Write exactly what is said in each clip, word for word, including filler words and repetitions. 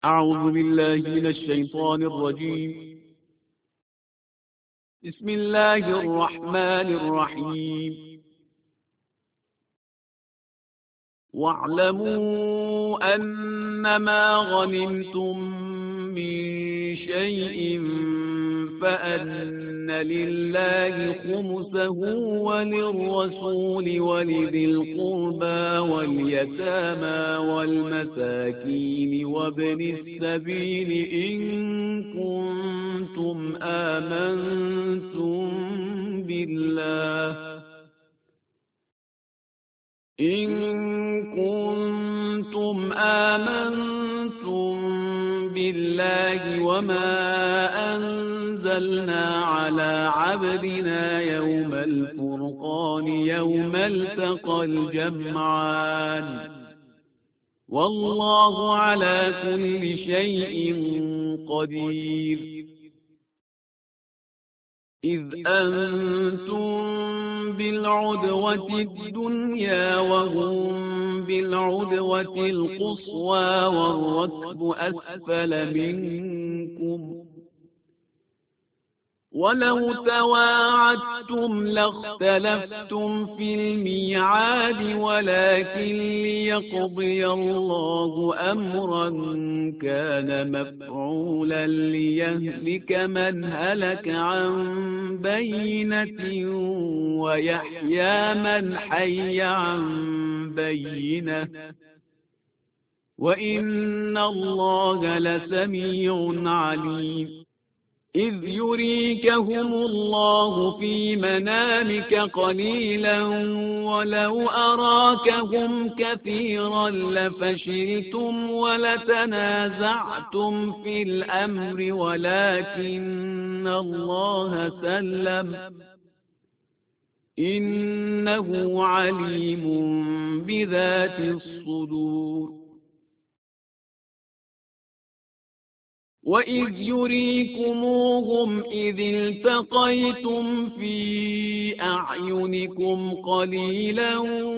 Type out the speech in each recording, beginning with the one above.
أعوذ بالله من الشيطان الرجيم. بسم الله الرحمن الرحيم. واعلموا أنما غنمتم من شيء فأن لله خمسه وللرسول ولذي القربى واليتامى والمساكين وابن السبيل إن كنتم آمنتم بالله إن كنتم آمنتم بالله وما أنزلنا على عبدنا يوم الفرقان يوم التقى الجمعان والله على كل شيء قدير. إذ أنتم بالعدوة الدنيا وهم بالعدوة القصوى والركب أسفل منكم ولو تواعدتم لاختلفتم في الميعاد ولكن ليقضي الله أمرا كان مفعولا ليهلك من هلك عن بينة ويحيى من حي عن بينة وإن الله لسميع عليم. إذ يريكهم الله في منامك قليلا ولو أراكهم كثيرا لفشلتم ولتنازعتم في الأمر ولكن الله سلم إنه عليم بذات الصدور. وإذ يريكموهم إذ التقيتم في أعينكم قليلا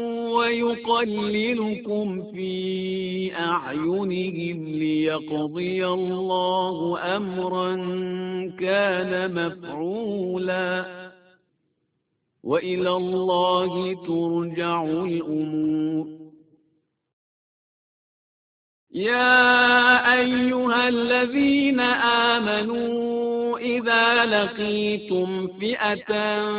ويقللكم في أعينهم ليقضي الله أمرا كان مفعولا وإلى الله ترجع الأمور. يا أيها الذين آمنوا إذا لقيتم فئة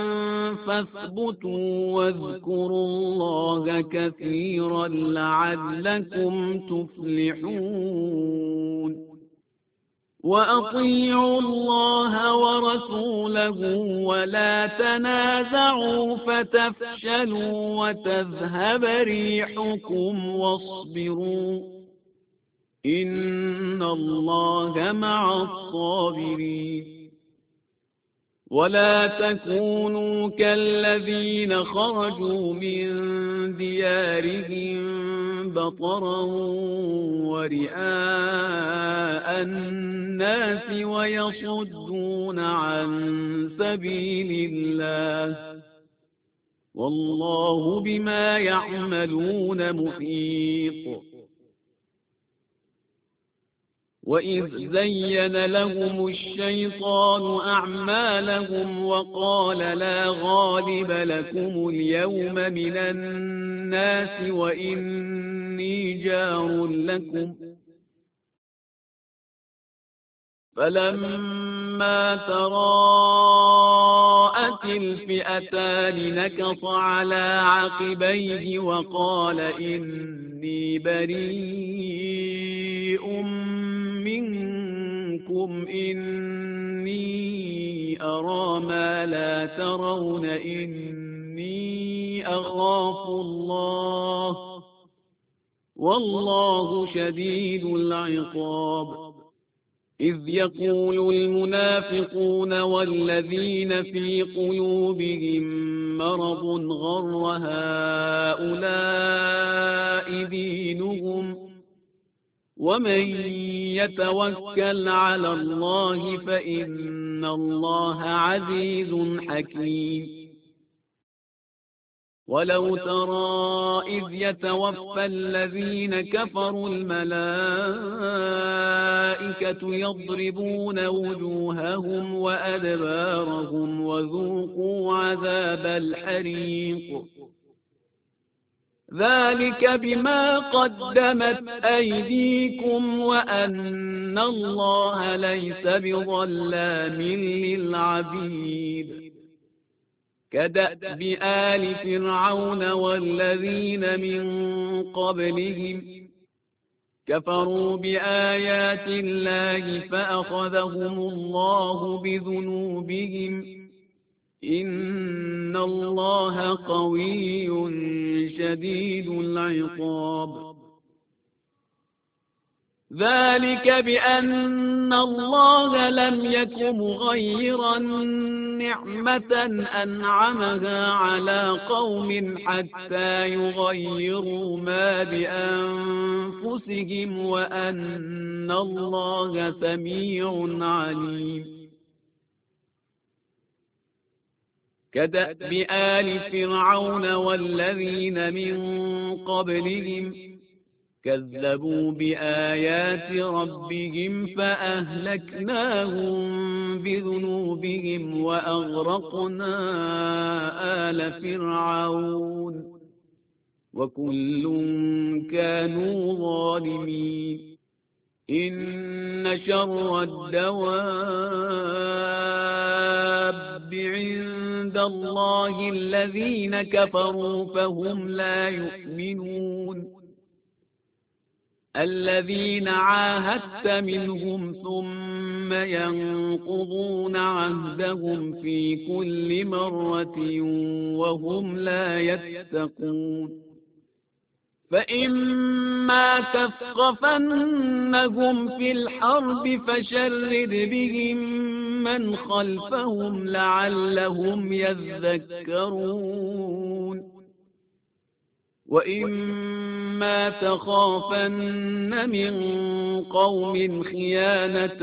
فاثبتوا واذكروا الله كثيرا لعلكم تفلحون. وأطيعوا الله ورسوله ولا تنازعوا فتفشلوا وتذهب ريحكم واصبروا إن الله مع الصابرين. ولا تكونوا كالذين خرجوا من ديارهم بطرا ورئاء الناس ويصدون عن سبيل الله والله بما يعملون محيط. وإذ زين لهم الشيطان أعمالهم وقال لا غالب لكم اليوم من الناس وإني جار لكم فلما تراءت الفئتان نكص على عقبيه وقال إني بريء منكم إني أرى ما لا ترون إني أخاف الله والله شديد العقاب. إذ يقول المنافقون والذين في قلوبهم مرض غر هؤلاء دينهم ومن يتوكل على الله فإن الله عزيز حكيم. ولو ترى إذ يتوفى الذين كفروا الملائكة يضربون وجوههم وأدبارهم وذوقوا عذاب الحريق ذلك بما قدمت أيديكم وأن الله ليس بظلام للعبيد كدأب آل فرعون والذين من قبلهم كفروا بآيات الله فأخذهم الله بذنوبهم إن الله قوي شديد العقاب ذلك بأن الله لم يك مغيرا نعمة أنعمها على قوم حتى يغيروا ما بأنفسهم وأن الله سميع عليم كدأب آل فرعون والذين من قبلهم كذبوا بآيات ربهم فأهلكناهم بذنوبهم وأغرقنا آل فرعون وكل كانوا ظالمين إن شر الدواب عند الله الذين كفروا فهم لا يؤمنون الذين عاهدت منهم ثم ينقضون عهدهم في كل مرة وهم لا يتقون فإما تثقفنهم في الحرب فشرد بهم من خلفهم لعلهم يذكرون وإما تخافن من قوم خيانة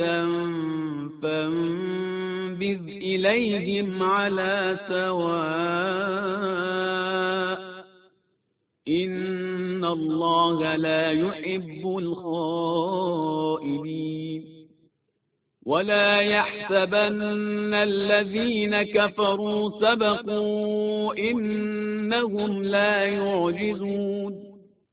فانبذ إليهم على سواء إن الله لا يحب الخائنين ولا يحسبن الذين كفروا سبقوا إنهم لا يعجزون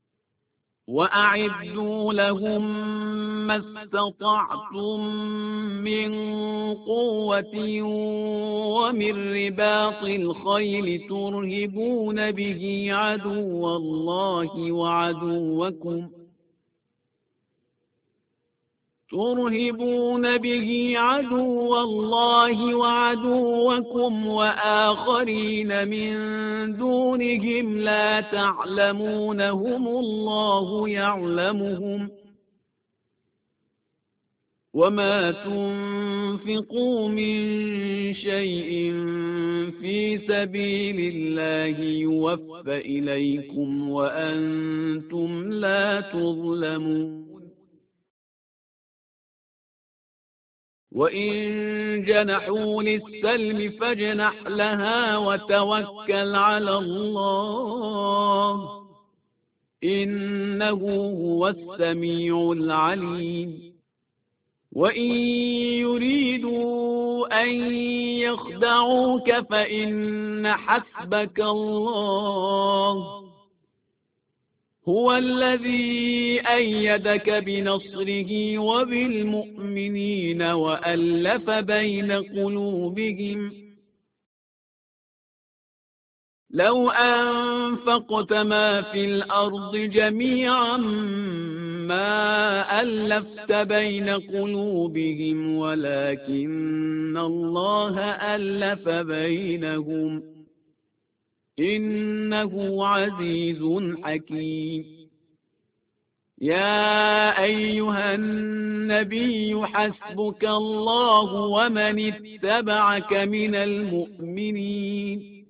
وأعدوا لهم ما استطعتم من قوة ومن رباط الخيل ترهبون به عدو الله وعدوكم ترهبون به عدو الله وعدوكم وآخرين من دونهم لا تعلمونهم الله يعلمهم وما تنفقوا من شيء في سبيل الله يوفى إليكم وأنتم لا تظلمون وإن جنحوا للسلم فاجنح لها وتوكل على الله إنه هو السميع العليم وإن يريدوا أن يخدعوك فإن حسبك الله هو الذي أيدك بنصره وبالمؤمنين وألف بين قلوبهم لو أنفقت ما في الأرض جميعا ما ألفت بين قلوبهم ولكن الله ألف بينهم إنه عزيز حكيم يا أيها النبي حسبك الله ومن اتبعك من المؤمنين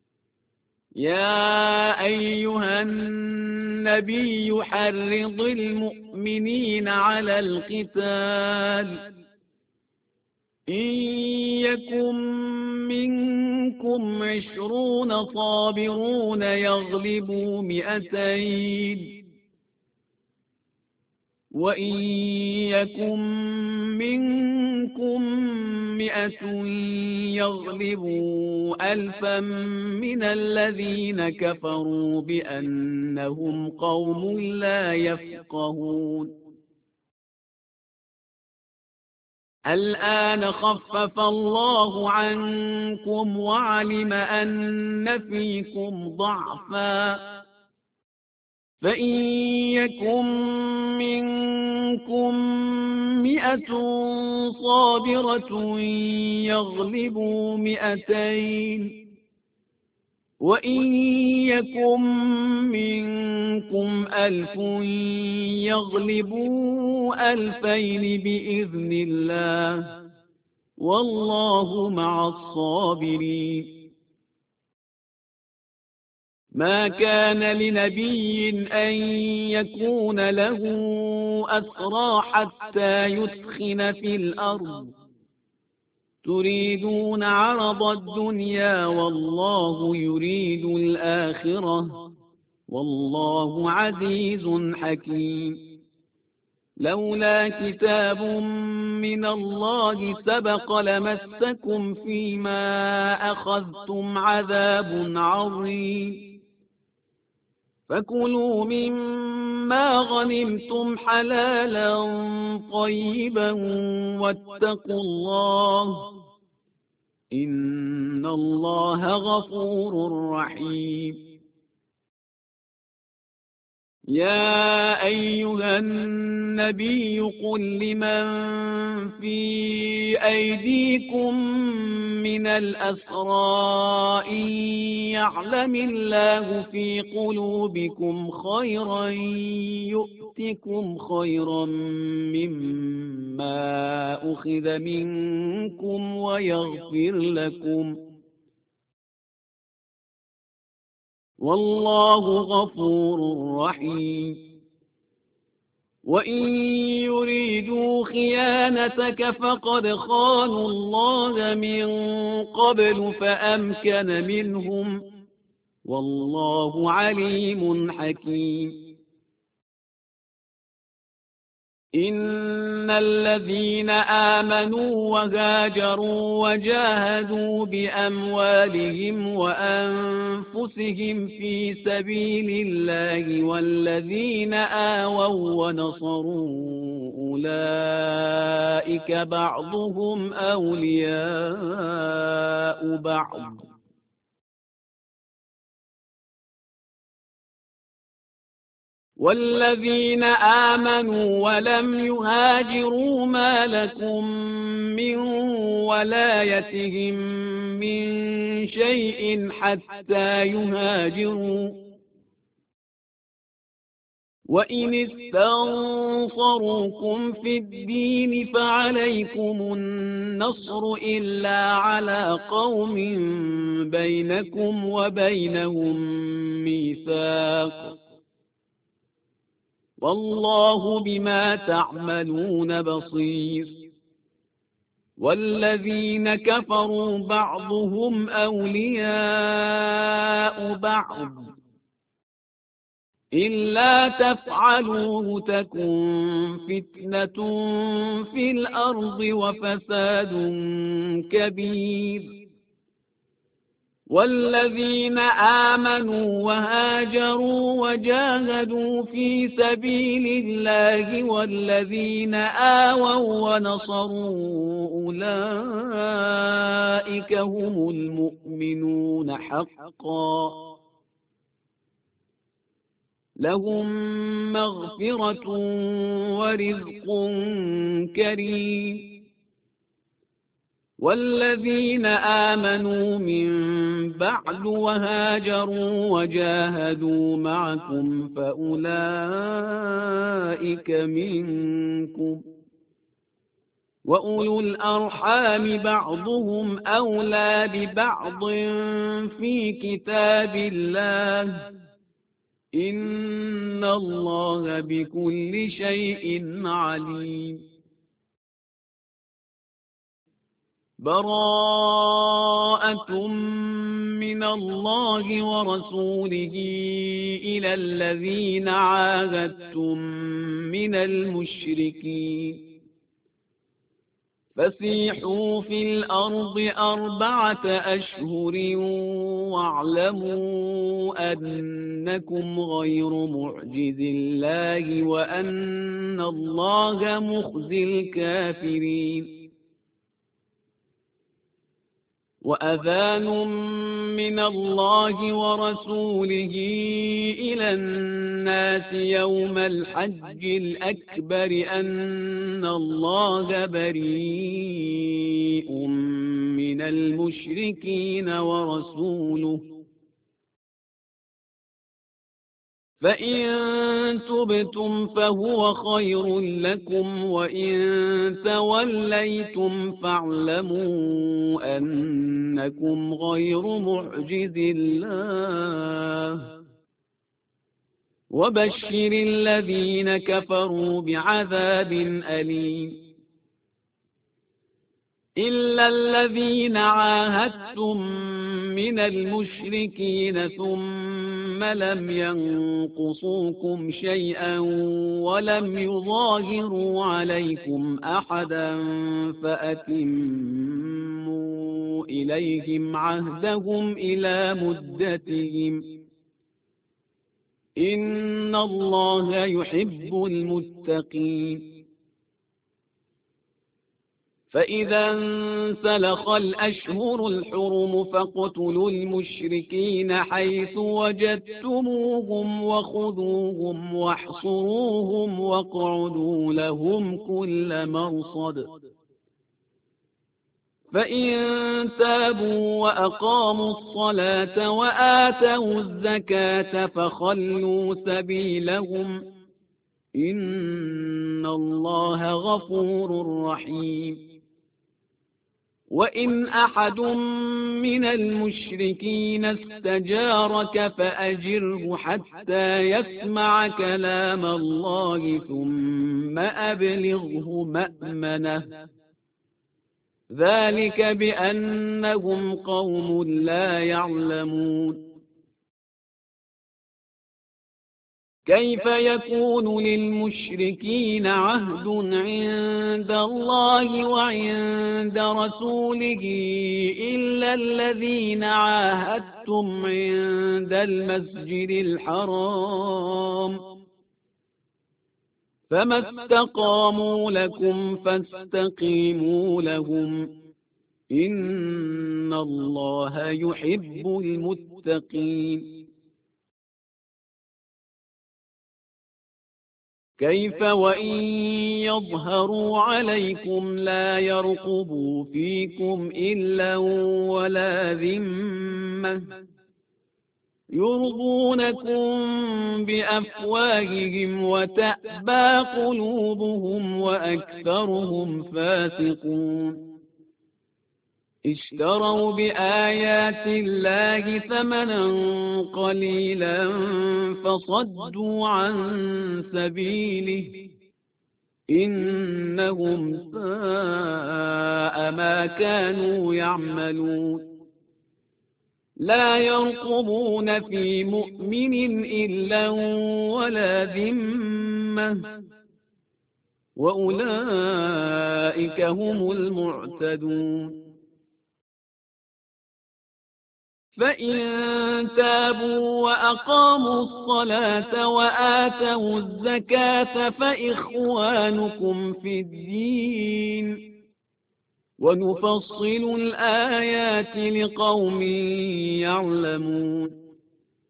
يا أيها النبي حرض المؤمنين على القتال إن يكن منكم عشرون صابرون يغلبوا مئتين وإن يكن منكم مئة يغلبوا ألفا من الذين كفروا بأنهم قوم لا يفقهون. الآن خفف الله عنكم وعلم أن فيكم ضعفا فإن يكن منكم مئة صابرة يغلبوا مئتين وإن يكن منكم ألف يغلبوا ألفين بإذن الله والله مع الصابرين. ما كان لنبي أن يكون له أسرى حتى يثخن في الأرض تريدون عرض الدنيا والله يريد الآخرة والله عزيز حكيم. لولا كتاب من الله سبق لمسكم فيما أخذتم عذاب عظيم فكلوا مما غنمتم حلالا طيبا واتقوا الله إن الله غفور رحيم. يا أيها النبي قل لمن في أيديكم من الأسرى إن يعلم الله في قلوبكم خيرا يؤتكم خيرا مما أخذ منكم ويغفر لكم والله غفور رحيم. وإن يريدوا خيانتك فقد خانوا الله من قبل فأمكن منهم والله عليم حكيم. إن الذين آمنوا وهاجروا وجاهدوا بأموالهم وأنفسهم في سبيل الله والذين آووا ونصروا أولئك بعضهم أولياء بعض والذين آمنوا ولم يهاجروا ما لكم من ولايتهم من شيء حتى يهاجروا وإن استنصروكم في الدين فعليكم النصر إلا على قوم بينكم وبينهم ميثاق والله بما تعملون بصير. والذين كفروا بعضهم أولياء بعض إلا تفعلوه تكن فتنة في الأرض وفساد كبير. والذين آمنوا وهاجروا وجاهدوا في سبيل الله والذين آووا ونصروا أولئك هم المؤمنون حقا لهم مغفرة ورزق كريم. والذين آمنوا من بعد وهاجروا وجاهدوا معكم فأولئك منكم وأولو الأرحام بعضهم أولى ببعض في كتاب الله إن الله بكل شيء عليم. براءة من الله ورسوله إلى الذين عاهدتم من المشركين فسيحوا في الأرض أربعة أشهر واعلموا أنكم غير معجز الله وأن الله مخزي الكافرين وأذان من الله ورسوله إلى الناس يوم الحج الأكبر أن الله بريء من المشركين ورسوله فإن تبتم فهو خير لكم وإن توليتم فاعلموا أنكم غير معجز الله وبشر الذين كفروا بعذاب أليم إلا الذين عاهدتم من المشركين ثم لم ينقصوكم شيئا ولم يظاهروا عليكم أحدا فأتموا إليهم عهدهم إلى مدتهم إن الله يحب المتقين فإذا انسلخ الأشهر الحرم فاقتلوا المشركين حيث وجدتموهم وخذوهم واحصروهم واقعدوا لهم كل مرصد فإن تابوا وأقاموا الصلاة وآتوا الزكاة فخلوا سبيلهم إن الله غفور رحيم وإن أحد من المشركين استجارك فأجره حتى يسمع كلام الله ثم أبلغه مأمنه ذلك بأنهم قوم لا يعلمون كيف يكون للمشركين عهد عند الله وعند رسوله إلا الذين عاهدتم عند المسجد الحرام فما استقاموا لكم فاستقيموا لهم إن الله يحب المتقين كيف وإن يظهروا عليكم لا يرقبوا فيكم إلا ولا ذمة يرضونكم بأفواههم وتأبى قلوبهم وأكثرهم فاسقون اشتروا بآيات الله ثمنا قليلا فصدوا عن سبيله إنهم ساء ما كانوا يعملون لا يرقبون في مؤمن إلا ولا ذمة وأولئك هم المعتدون فإن تابوا وأقاموا الصلاة وآتوا الزكاة فإخوانكم في الدين ونفصل الآيات لقوم يعلمون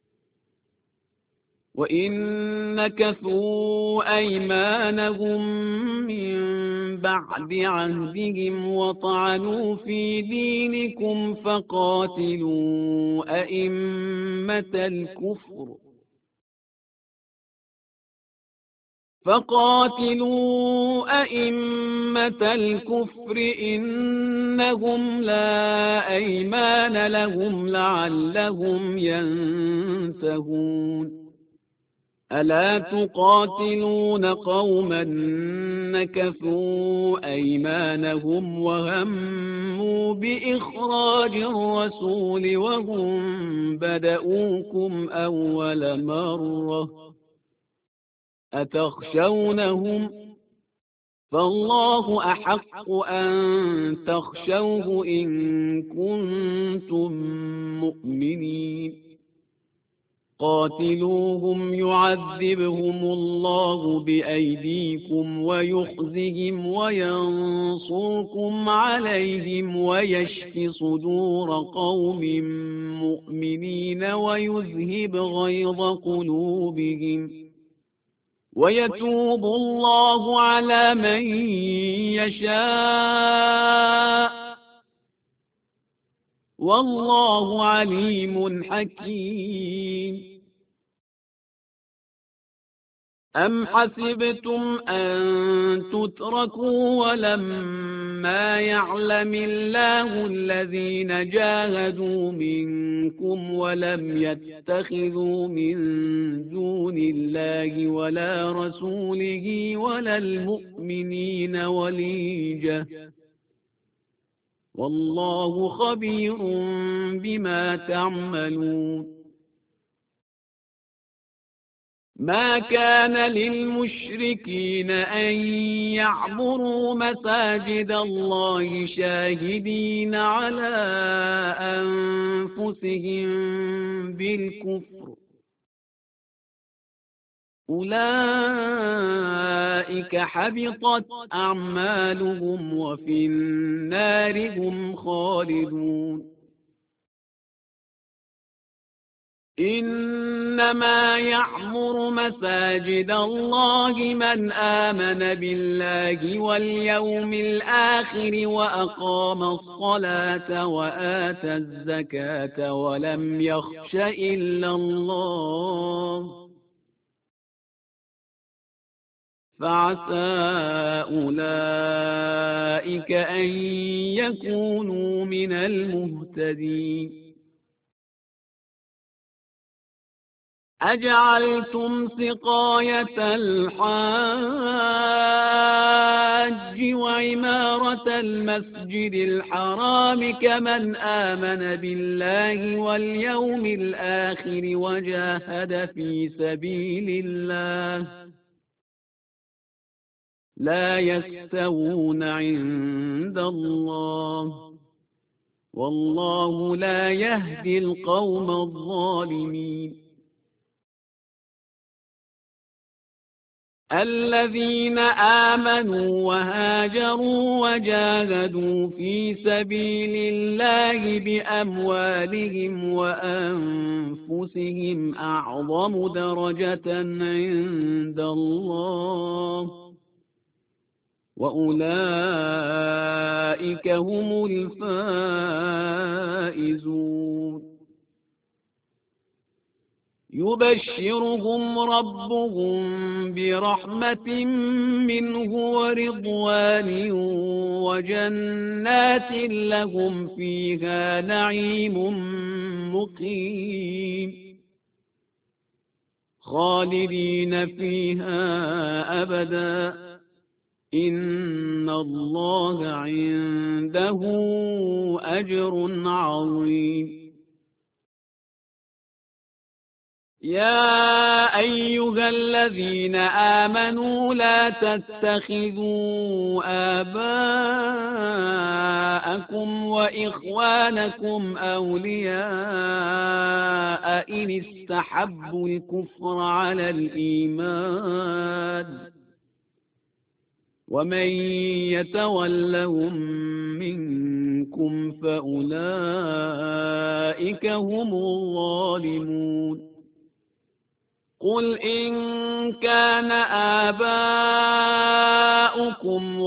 وإن نكثوا أيمانهم من بعد عهدهم وطعنوا في دينكم فقاتلوا أئمة الكفر فقاتلوا أئمة الكفر إنهم لا أيمان لهم لعلهم ينتهون ألا تقاتلون قوما نكثوا أيمانهم وهموا بإخراج الرسول وهم بدؤوكم أول مرة أتخشونهم فالله أحق أن تخشوه إن كنتم مؤمنين قاتلوهم يعذبهم الله بأيديكم ويخزهم وينصركم عليهم ويشف صدور قوم مؤمنين ويذهب غيظ قلوبهم ويتوب الله على من يشاء والله عليم حكيم أم حسبتم أن تتركوا ولما يعلم الله الذين جاهدوا منكم ولم يتخذوا من دون الله ولا رسوله ولا المؤمنين وليجة والله خبير بما تعملون ما كان للمشركين أن يعمروا مساجد الله شاهدين على أنفسهم بالكفر أولئك حبطت أعمالهم وفي النار هم خالدون إنما يعمر مساجد الله من آمن بالله واليوم الآخر وأقام الصلاة وآتى الزكاة ولم يخش إلا الله فعسى أولئك أن يكونوا من المهتدين أجعلتم سقاية الحاج وعمارة المسجد الحرام كمن آمن بالله واليوم الآخر وجاهد في سبيل الله لا يستوون عند الله والله لا يهدي القوم الظالمين الذين آمنوا وهاجروا وجاهدوا في سبيل الله بأموالهم وأنفسهم أعظم درجة عند الله وأولئك هم الفائزون يبشرهم ربهم برحمة منه ورضوان وجنات لهم فيها نعيم مقيم خالدين فيها أبدا إن الله عنده أجر عظيم يا أيها الذين آمنوا لا تتخذوا آباءكم وإخوانكم أولياء إن استحبوا الكفر على الإيمان ومن يتولهم منكم فأولئك هم الظالمون قل إن كان آباؤكم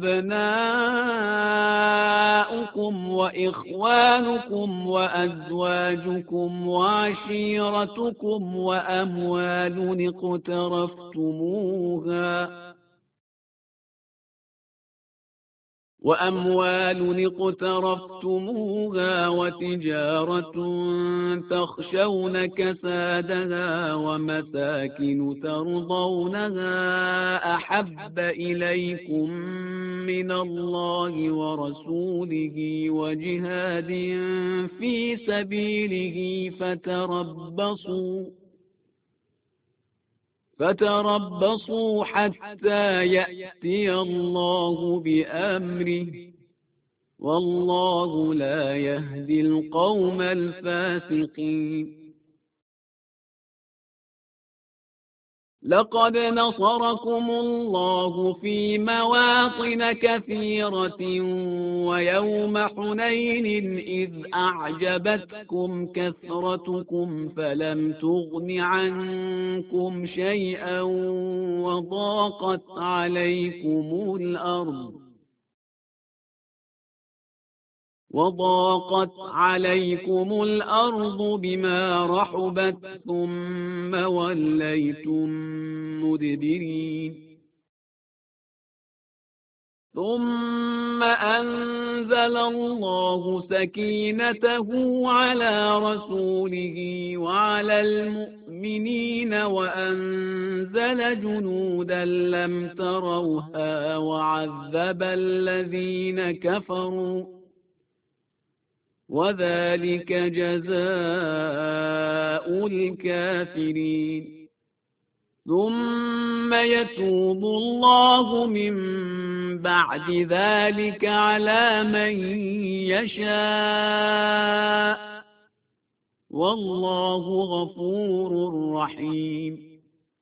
وأبناؤكم وإخوانكم وأزواجكم وعشيرتكم وأموال اقترفتموها وأموال اقترفتموها وتجارة تخشون كسادها ومساكن ترضونها أحب إليكم من الله ورسوله وجهاد في سبيله فتربصوا فتربصوا حتى يأتي الله بأمره والله لا يهدي القوم الفاسقين. لقد نصركم الله في مواطن كثيرة ويوم حنين إذ أعجبتكم كثرتكم فلم تغن عنكم شيئا وضاقت عليكم الأرض وضاقت عليكم الأرض بما رحبت ثم وليتم مدبرين. ثم أنزل الله سكينته على رسوله وعلى المؤمنين وأنزل جنودا لم تروها وعذب الذين كفروا وذلك جزاء الكافرين. ثم يتوب الله من بعد ذلك على من يشاء والله غفور رحيم.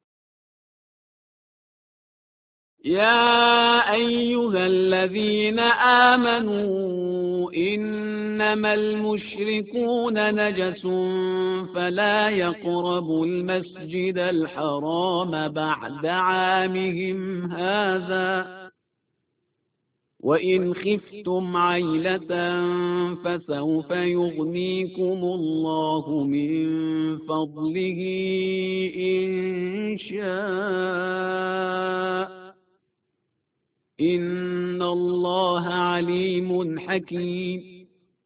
يا أيها الذين آمنوا إنما المشركون نجس فلا يقربوا المسجد الحرام بعد عامهم هذا وإن خفتم عيلة فسوف يغنيكم الله من فضله إن شاء إن الله عليم حكيم.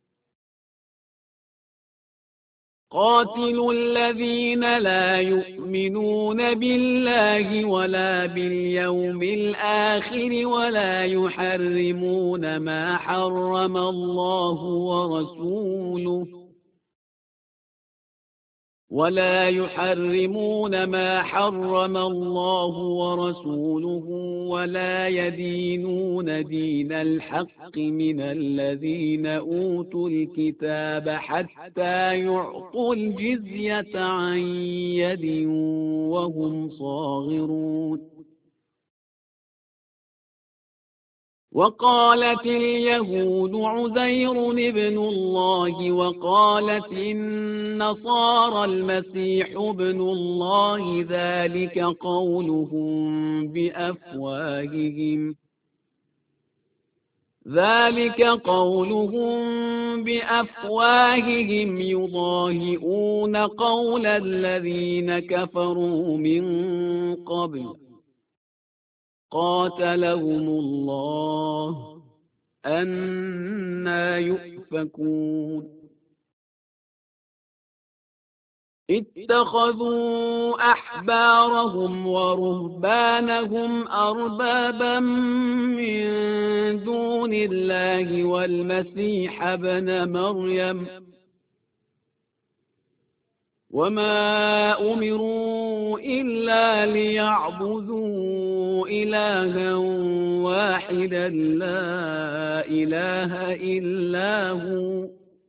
قاتلوا الذين لا يؤمنون بالله ولا باليوم الآخر ولا يحرمون ما حرم الله ورسوله ولا يحرمون ما حرم الله ورسوله ولا يدينون دين الحق من الذين أوتوا الكتاب حتى يعطوا الجزية عن يد وهم صاغرون. وقالت اليهود عزير ابن الله وقالت النصارى المسيح ابن الله ذلك قولهم بأفواههم ذلك قولهم بأفواههم يضاهئون قول الذين كفروا من قبل قاتلهم الله أنى يؤفكون. اتخذوا أحبارهم ورهبانهم أربابا من دون الله والمسيح ابن مريم وما أمروا إلا ليعبدوا إلها واحدا لا إله إلا هو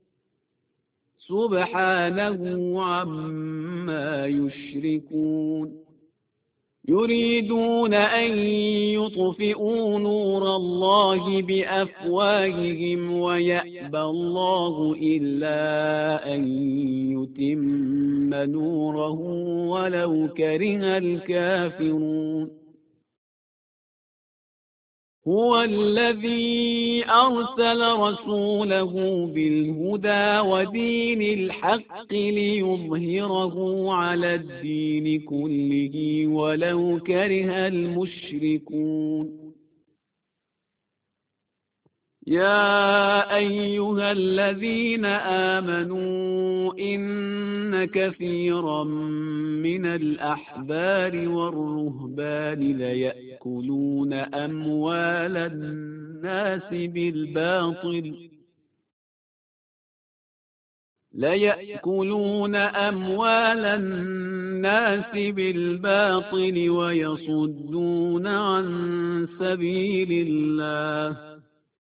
سبحانه عما يشركون. يريدون أن يطفئوا نور الله بأفواههم ويأبى الله إلا أن يتم نوره ولو كره الكافرون. هو الذي أرسل رسوله بالهدى ودين الحق ليظهره على الدين كله ولو كره المشركون. يا أيها الذين آمنوا إن كثيرا من الأحبار والرهبان ليأكلون أموال الناس بالباطل ليأكلون أموال الناس بالباطل ويصدون عن سبيل الله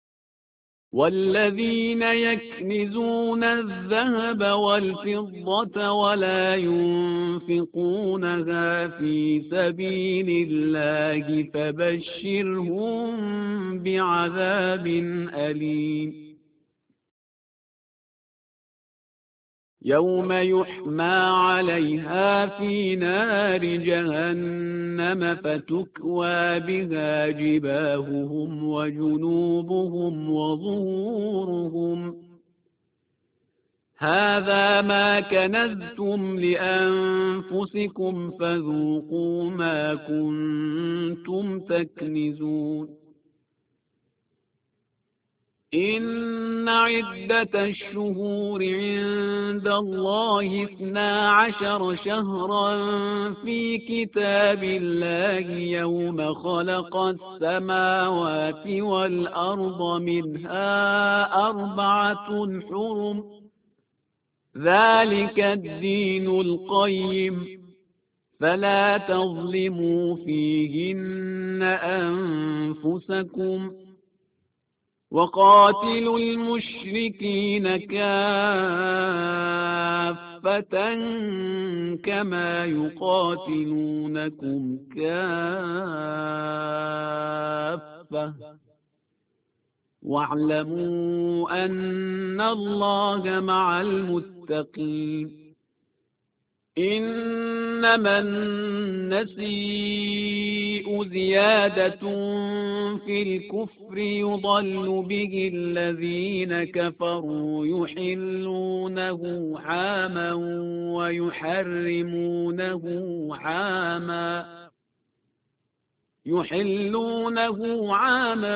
والذين يكنزون الذهب والفضة ولا ينفقونها في سبيل الله فبشرهم بعذاب أليم يوم يحمى عليها في نار جهنم فتكوى بها جباههم وجنوبهم وظهورهم هذا ما كنزتم لأنفسكم فذوقوا ما كنتم تكنزون إن عدة الشهور عند الله اثنا عشر شهرا في كتاب الله يوم خلق السماوات والأرض منها أربعة حرم ذلك الدين القيم فلا تظلموا فيهن أنفسكم وقاتلوا المشركين كافة كما يقاتلونكم كافة واعلموا أن الله مع المتقين إنما النسيء زيادة في الكفر يضل به الذين كفروا يحلونه عاما ويحرمونه عاما يحلونه عاما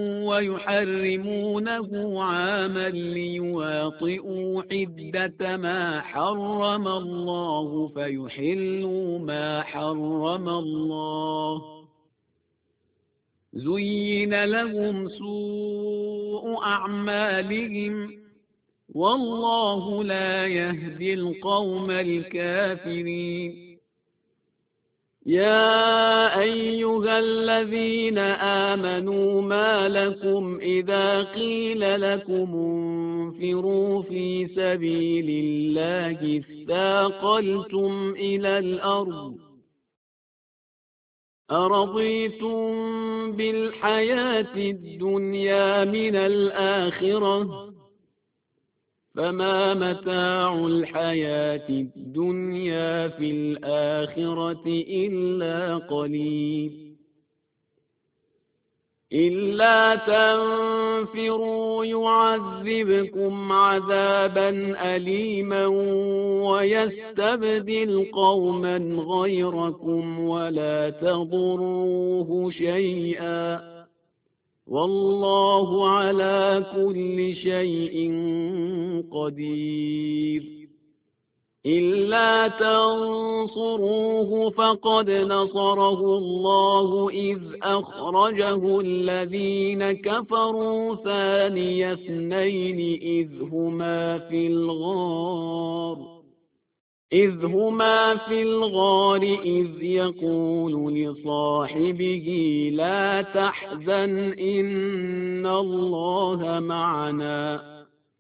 ويحرمونه عاما ليواطئوا عدة ما حرم الله فيحلوا ما حرم الله زين لهم سوء أعمالهم والله لا يهدي القوم الكافرين يا أيها الذين آمنوا ما لكم إذا قيل لكم انفروا في سبيل الله اثاقلتم إلى الأرض أرضيتم بالحياة الدنيا من الآخرة فما متاع الحياة الدنيا في الآخرة إلا قليل إلا تنفروا يعذبكم عذابا أليما ويستبدل قوما غيركم ولا تضروه شيئا والله على كل شيء قدير إلا تنصروه فقد نصره الله إذ أخرجه الذين كفروا ثاني اثنين إذ هما في الغار إذ هما في الغار إذ يقول لصاحبه لا تحزن إن الله معنا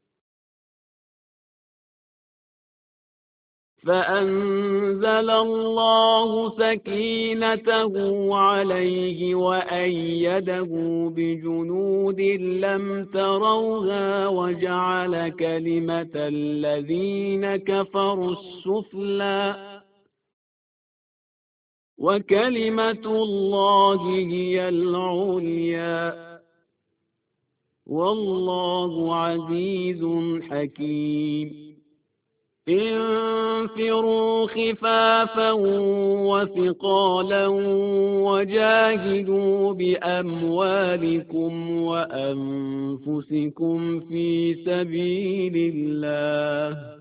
فأنزل الله سكينته عليه وأيده بجنود لم تروها وجعل كلمة الذين كفروا السفلى وكلمة الله هي العليا والله عزيز حكيم انفروا خفافا وثقالا وجاهدوا بأموالكم وأنفسكم في سبيل الله،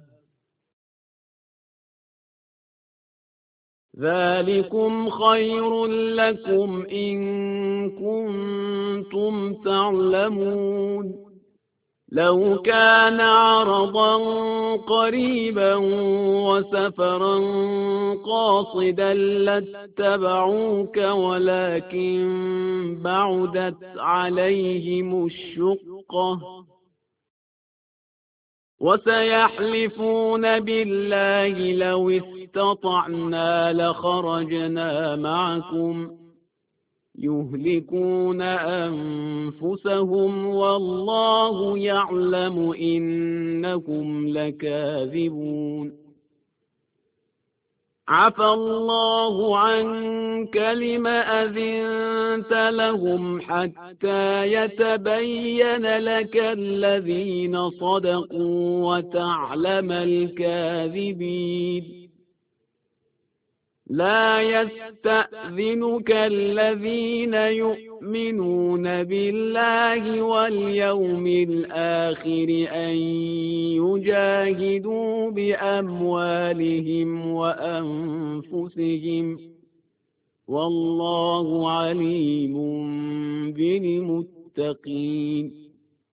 ذلكم خير لكم إن كنتم تعلمون. لو كان عرضا قريبا وسفرا قاصدا لاتبعوك ولكن بعدت عليهم الشقة، وسيحلفون بالله لو استطعنا لخرجنا معكم يهلكون أنفسهم والله يعلم إنهم لكاذبون. عفى الله عنك لم أذنت لهم حتى يتبين لك الذين صدقوا وتعلم الكاذبين. لا يستأذنك الذين يؤمنون بالله واليوم الآخر أن يجاهدوا بأموالهم وأنفسهم والله عليم بالمتقين.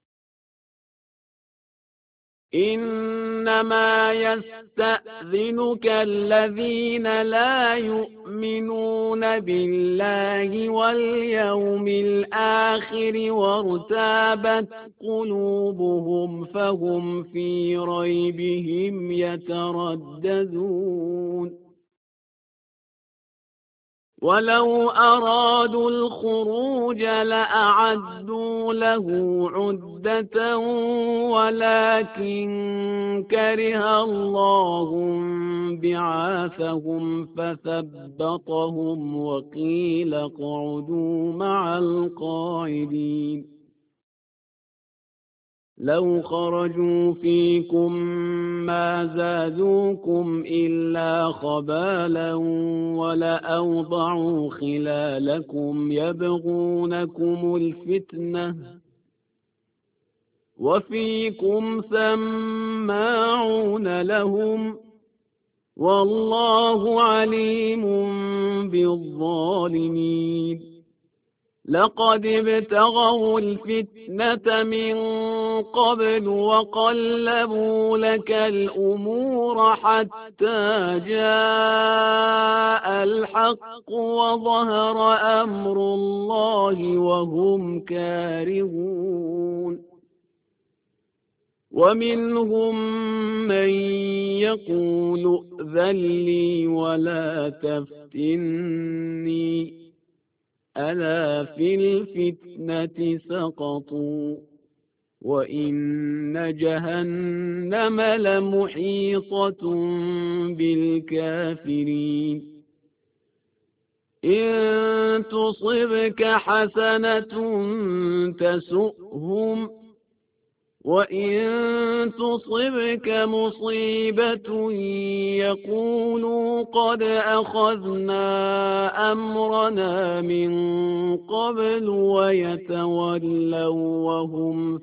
إنما يستأذنك الذين لا يؤمنون بالله واليوم الآخر وارتابت قلوبهم فهم في ريبهم يترددون. ولو أرادوا الخروج لأعدوا له عدة ولكن كره الله بعاثهم فثبطهم وقيل اقعدوا مع القاعدين. لو خرجوا فيكم ما زادوكم إلا خبالا ولأوضعوا خلالكم يبغونكم الفتنة وفيكم سماعون لهم والله عليم بالظالمين. لقد ابتغوا الفتنة من قبل وقلبوا لك الأمور حتى جاء الحق وظهر أمر الله وهم كارهون. ومنهم من يقول ائذن لي ولا تفتني ألا في الفتنة سقطوا وإن جهنم لمحيطة بالكافرين. إن تصبك حسنة تسؤهم وإن تصبك مصيبة يقولوا قد أخذنا أمرنا من قبل ويتولوا وهم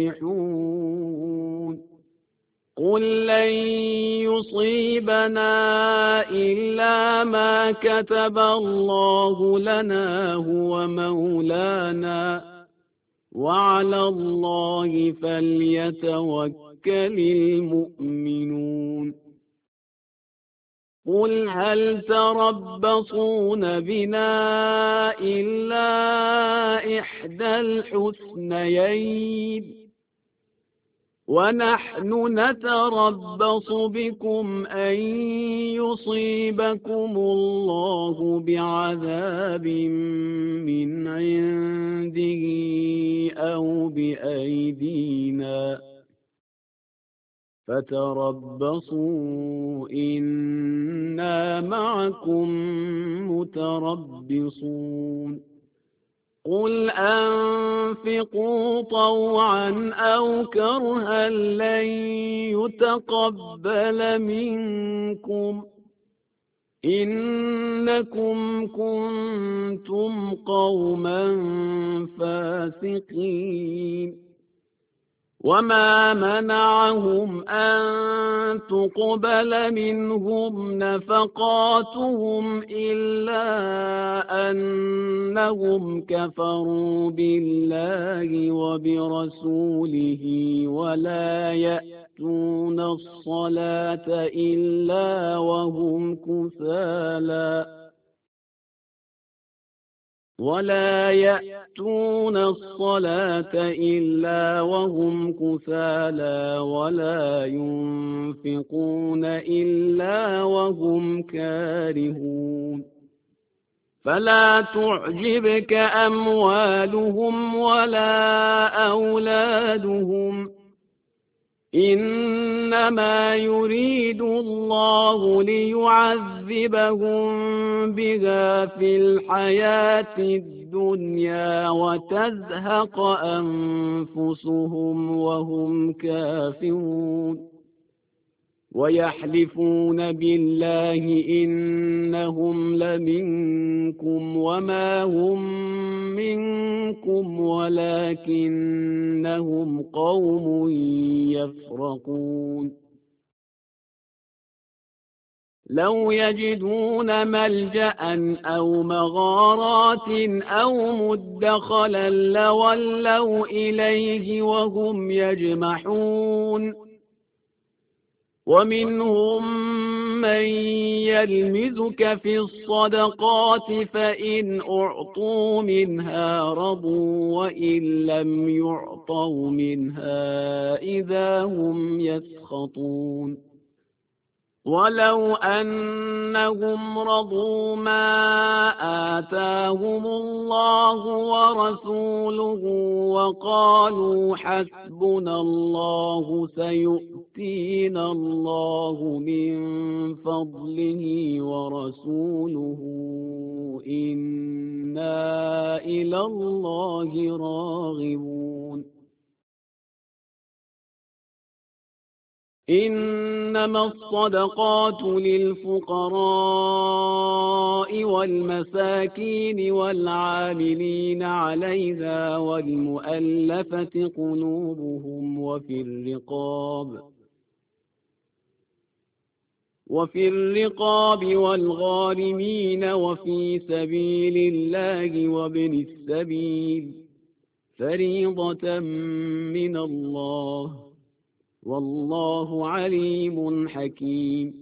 فرحون. قل لن يصيبنا إلا ما كتب الله لنا هو مولانا وعلى الله فليتوكل المؤمنون. قل هل تربصون بنا إلا إحدى الحسنيين ونحن نتربص بكم أن يصيبكم الله بعذاب من عنده أو بأيدينا فتربصوا إنا معكم متربصون. قل أنفقوا أنفقوا طوعا أو كرها لن يتقبل منكم إنكم كنتم قوما فاسقين. وما منعهم أن تقبل منهم نفقاتهم إلا أنهم كفروا بالله وبرسوله ولا يأتون الصلاة إلا وهم كسالى ولا يأتون الصلاة إلا وهم كسالى ولا ينفقون إلا وهم كارهون. فلا تعجبك أموالهم ولا أولادهم إنما يريد الله ليعذبهم بها في الحياة الدنيا وتزهق أنفسهم وهم كافرون. ويحلفون بالله إنهم لمنكم وما هم منكم ولكنهم قوم يفرقون. لو يجدون ملجأ أو مغارات أو مدخلا لولوا إليه وهم يجمحون. ومنهم من يلمزك في الصدقات فإن أعطوا منها رضوا وإن لم يعطوا منها إذا هم يسخطون. ولو أنهم رضوا ما آتاهم الله ورسوله وقالوا حسبنا الله سيؤتينا الله من فضله ورسوله إنا إلى الله راغبون. إنما الصدقات للفقراء والمساكين والعاملين عليها والمؤلفة قلوبهم وفي الرقاب وفي الرقاب والغارمين وفي سبيل الله وابن السبيل فريضة من الله والله عليم حكيم.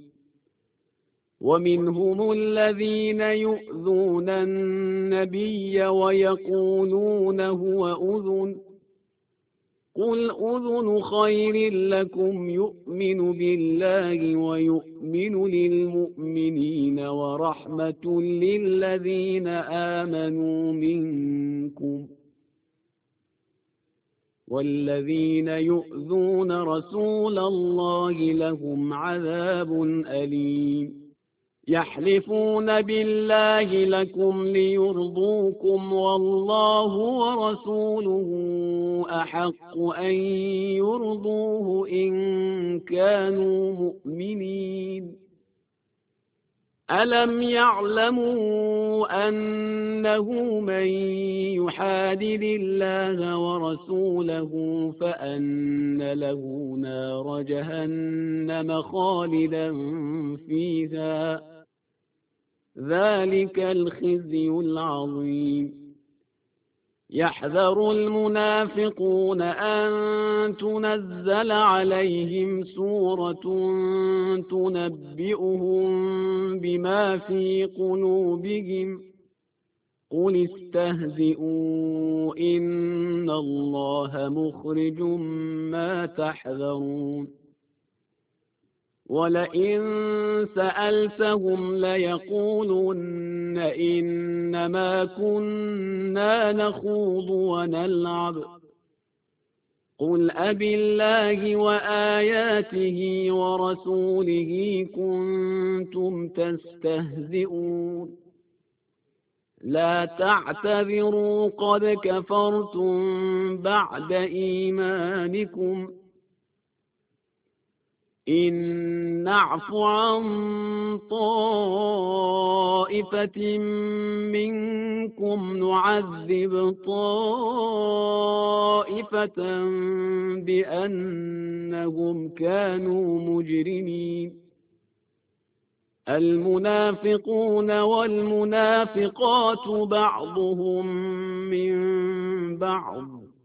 ومنهم الذين يؤذون النبي ويقولون هو أذن قل أذن خير لكم يؤمن بالله ويؤمن للمؤمنين ورحمة للذين آمنوا منكم والذين يؤذون رسول الله لهم عذاب أليم. يحلفون بالله لكم ليرضوكم والله ورسوله أحق أن يرضوه إن كانوا مؤمنين. ألم يعلموا أنه من يحادد الله ورسوله فأن له نار جهنم خالدا فيها ذلك الخزي العظيم. يحذر المنافقون أن تنزل عليهم سورة تنبئهم بما في قلوبهم قل استهزئوا إن الله مخرج ما تحذرون. ولئن سألتهم ليقولن إنما كنا نخوض ونلعب قل أبالله وآياته ورسوله كنتم تستهزئون لا تعتذروا قد كفرتم بعد إيمانكم إن نعف عن طائفة منكم نعذب طائفة بأنهم كانوا مجرمين المنافقون والمنافقات بعضهم من بعض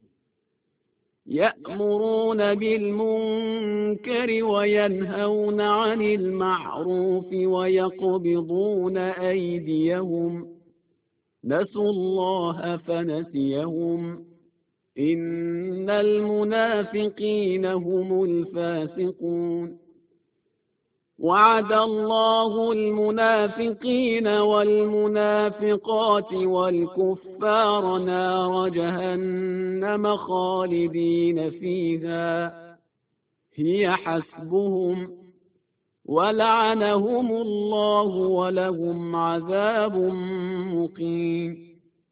يأمرون بالمنكر وينهون عن المعروف ويقبضون أيديهم نسوا الله فنسيهم إن المنافقين هم الفاسقون وعد الله المنافقين والمنافقات والكفار نار جهنم خالدين فيها هي حسبهم ولعنهم الله ولهم عذاب مقيم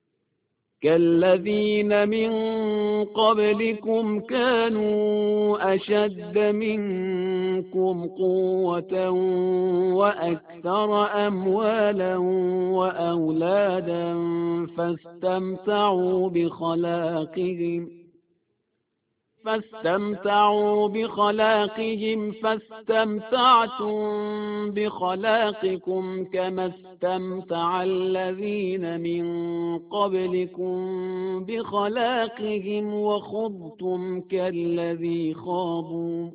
كالذين من قبلكم كانوا أشد منكم قوة وأكثر أموالا وأولادا فاستمتعوا بخلاقهم فاستمتعوا بخلاقهم فاستمتعتم بخلاقكم كما استمتع الذين من قبلكم بخلاقهم وخضتم كالذي خاضوا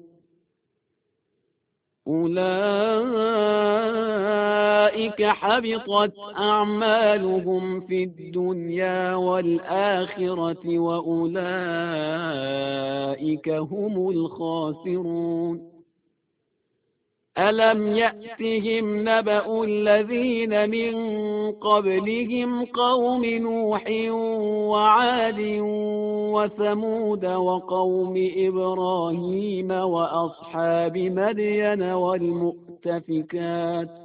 أولئك حبطت أعمالهم في الدنيا والآخرة وأولئك هم الخاسرون ألم يأتهم نبأ الذين من قبلهم قوم نوح وعاد وثمود وقوم إبراهيم وأصحاب مدين والمؤتفكات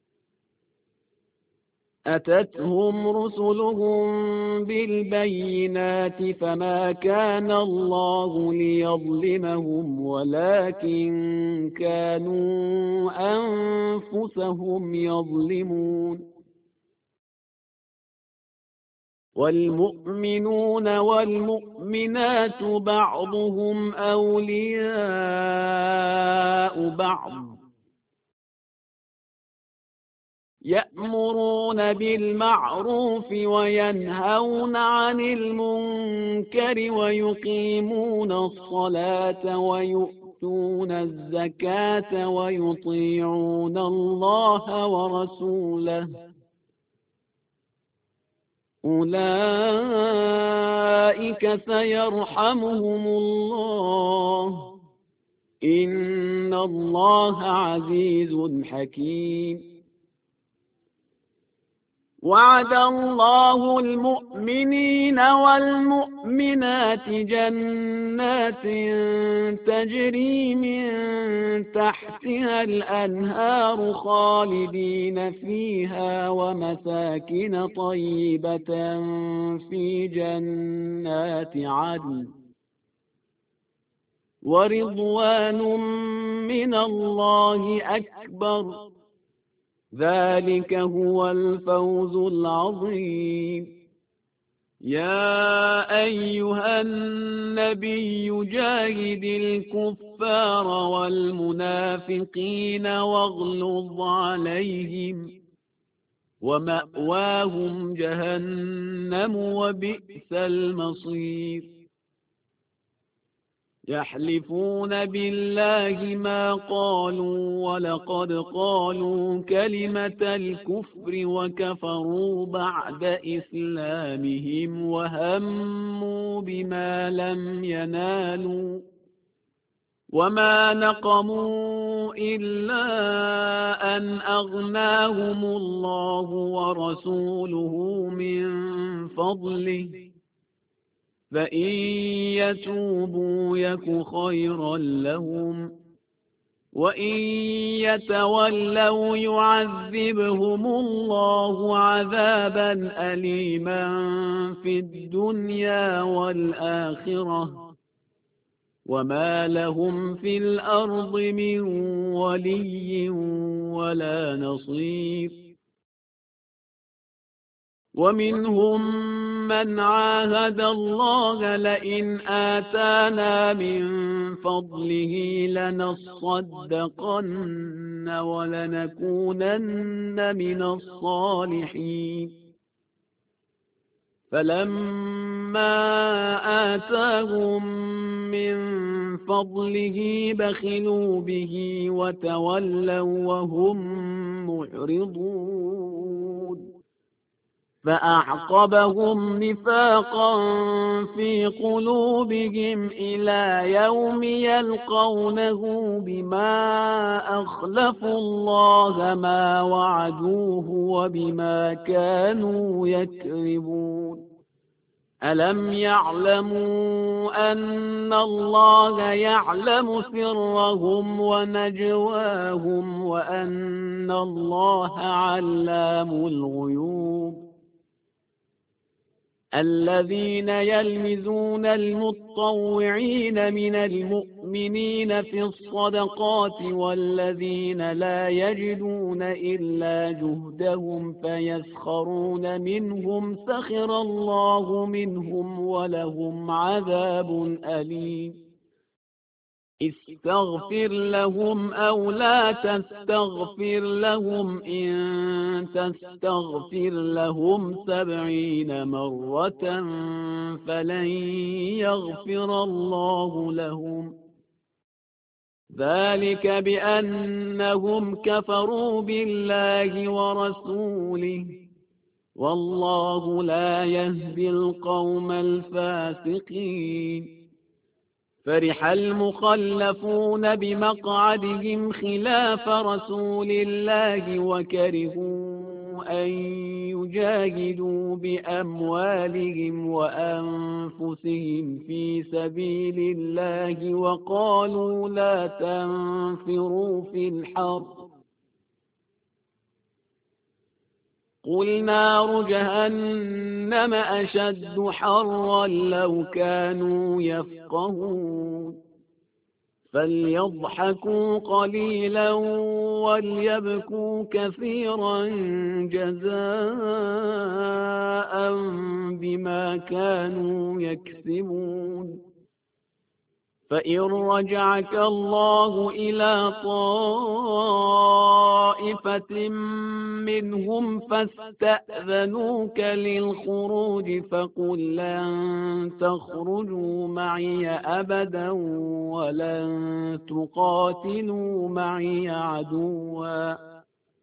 أتتهم رسلهم بالبينات فما كان الله ليظلمهم ولكن كانوا أنفسهم يظلمون والمؤمنون والمؤمنات بعضهم أولياء بعض يأمرون بالمعروف وينهون عن المنكر ويقيمون الصلاة ويؤتون الزكاة ويطيعون الله ورسوله أولئك سيرحمهم الله إن الله عزيز حكيم وعد الله المؤمنين والمؤمنات جنات تجري من تحتها الأنهار خالدين فيها ومساكن طيبة في جنات عدن ورضوان من الله أكبر ذلك هو الفوز العظيم يا أيها النبي جاهد الكفار والمنافقين واغلظ عليهم ومأواهم جهنم وبئس المصير يحلفون بالله ما قالوا ولقد قالوا كلمة الكفر وكفروا بعد إسلامهم وهموا بما لم ينالوا وما نقموا إلا أن أغناهم الله ورسوله من فضله فإن يتوبوا يك خيرا لهم وإن يتولوا يعذبهم الله عذابا أليما في الدنيا والآخرة وما لهم في الأرض من ولي ولا نصير. ومنهم من عاهد الله لئن آتانا من فضله لنصدقن ولنكونن من الصالحين. فلما آتاهم من فضله بخلوا به وتولوا وهم معرضون. فأعقبهم نفاقا في قلوبهم إلى يوم يلقونه بما أخلفوا الله ما وعدوه وبما كانوا يكذبون. ألم يعلموا أن الله يعلم سرهم ونجواهم وأن الله علام الغيوب. الذين يلمزون المطوعين من المؤمنين في الصدقات والذين لا يجدون إلا جهدهم فيسخرون منهم سخر الله منهم ولهم عذاب أليم. استغفر لهم أو لا تستغفر لهم إن تستغفر لهم سبعين مرة فلن يغفر الله لهم. ذلك بأنهم كفروا بالله ورسوله والله لا يهدي القوم الفاسقين. فرح المخلفون بمقعدهم خلاف رسول الله وكرهوا أن يجاهدوا بأموالهم وأنفسهم في سبيل الله وقالوا لا تنفروا في الحر قل نار جهنم أشد حرا لو كانوا يفقهون. فليضحكوا قليلا وليبكوا كثيرا جزاء بما كانوا يكسبون. فإن رجعك الله إلى طائفة منهم فاستأذنوك للخروج فقل لن تخرجوا معي أبدا ولن تقاتلوا معي عدوا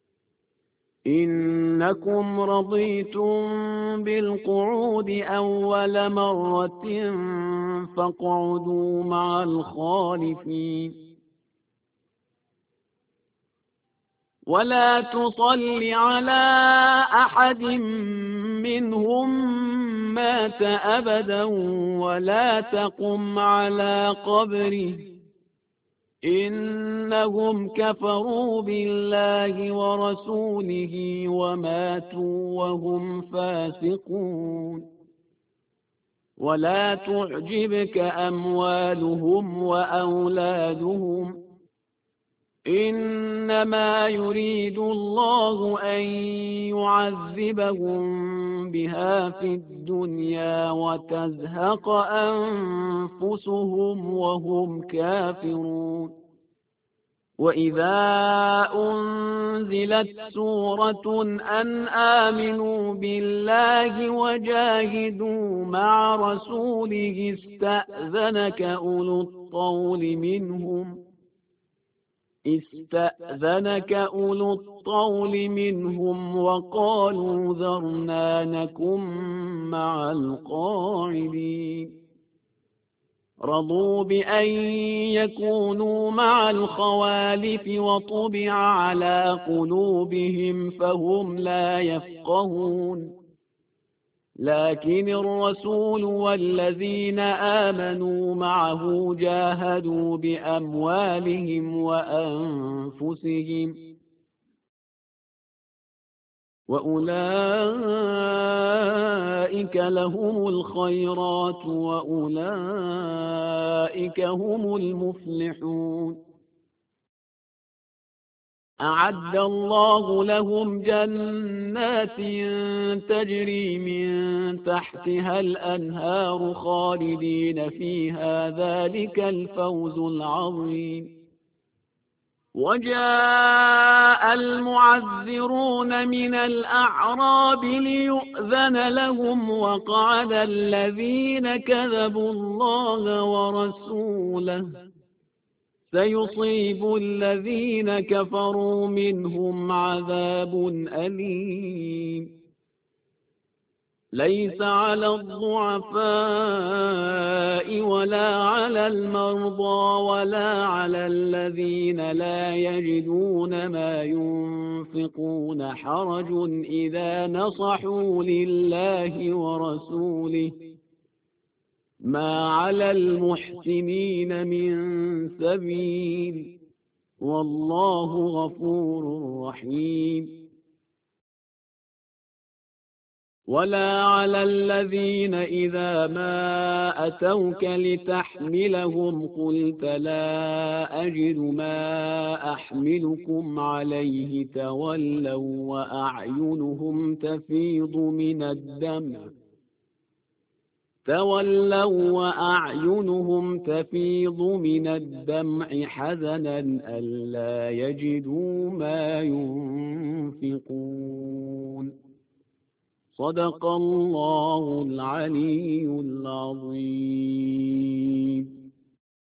إنكم رضيتم بالقعود أول مرة فاقعدوا مع الخالفين. ولا تصل على أحد منهم مات أبدا ولا تقم على قبره إنهم كفروا بالله ورسوله وماتوا وهم فاسقون. ولا تعجبك أموالهم وأولادهم إنما يريد الله أن يعذبهم بها في الدنيا وتزهق أنفسهم وهم كافرون. وإذا أنزلت سورة أن آمنوا بالله وجاهدوا مع رسوله استأذنك أولو الطول منهم استأذنك أولو الطول منهم وقالوا ذرنا نكن مع القاعدين. رضوا بأن يكونوا مع الخوالف وطبع على قلوبهم فهم لا يفقهون. لكن الرسول والذين آمنوا معه جاهدوا بأموالهم وأنفسهم، وأولئك لهم الخيرات وأولئك هم المفلحون. أعد الله لهم جنات تجري من تحتها الأنهار خالدين فيها، ذلك الفوز العظيم. وجاء المعذرون من الأعراب ليؤذن لهم، وقعد الذين كذبوا الله ورسوله، سيصيب الذين كفروا منهم عذاب أليم. ليس على الضعفاء ولا على المرضى ولا على الذين لا يجدون ما ينفقون حرج إذا نصحوا لله ورسوله، ما على المحسنين من سبيل، والله غفور رحيم. ولا على الذين إذا ما أتوك لتحملهم قلت لا أجد ما أحملكم عليه تولوا وأعينهم تفيض من الدمع تولوا وأعينهم تفيض من الدمع حزنا ألا يجدوا ما ينفقون. صدق الله العلي العظيم.